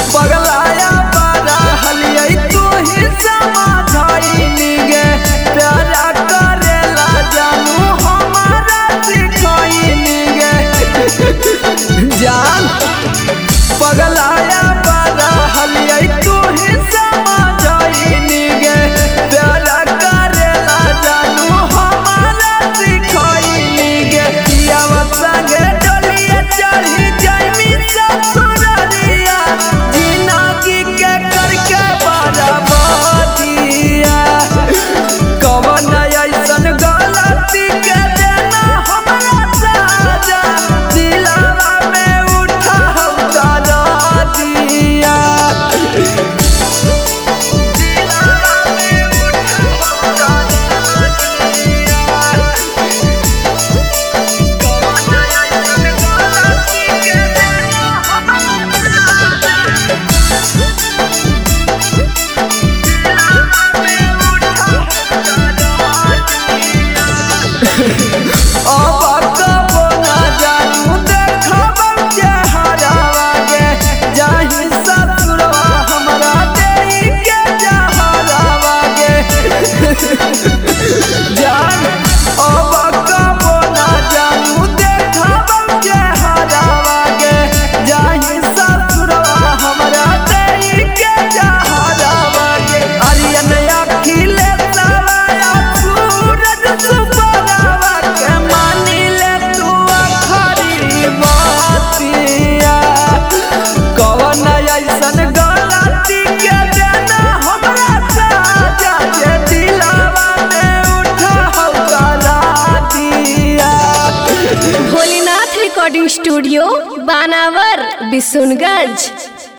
पगलाया बड़ा हलिया तू ही समझाइनी गे प्यारा करेला जानू हमारा सिखाइनी गे जान पगलाया बड़ा हलिया तू ही समझाइनी गे प्यारा करेला जानू हमारा सिखाइनी गे पिया संगे डोलिया चढ़ी जाइमी ससुररिया जिंदगी के करके बर्बादिया कवन ऐसन गलती के देना हमरा साजा दिलवा में उठा दरा दिया दिलवा में उठा दरा दिया कवन ऐसन गलती के देना अब कबो ना जानू देखब चेहरावा गे जाहि ससुरवा हमरा देई के जहरावा गे जान अब कबो ना जानू देखब चेहरावा गे जाहि ससुरवा हमरा देई के जहरावा गे अरियन अखिले सवाया सूरज सुपरावा के मानी ले तू अखरी बातिया कवन ऐसन गलती के देना हमरा साजा जे दिलवा में उठा दरा दिया। भोलेनाथ रिकॉर्डिंग स्टूडियो बानावर बिशुनगंज।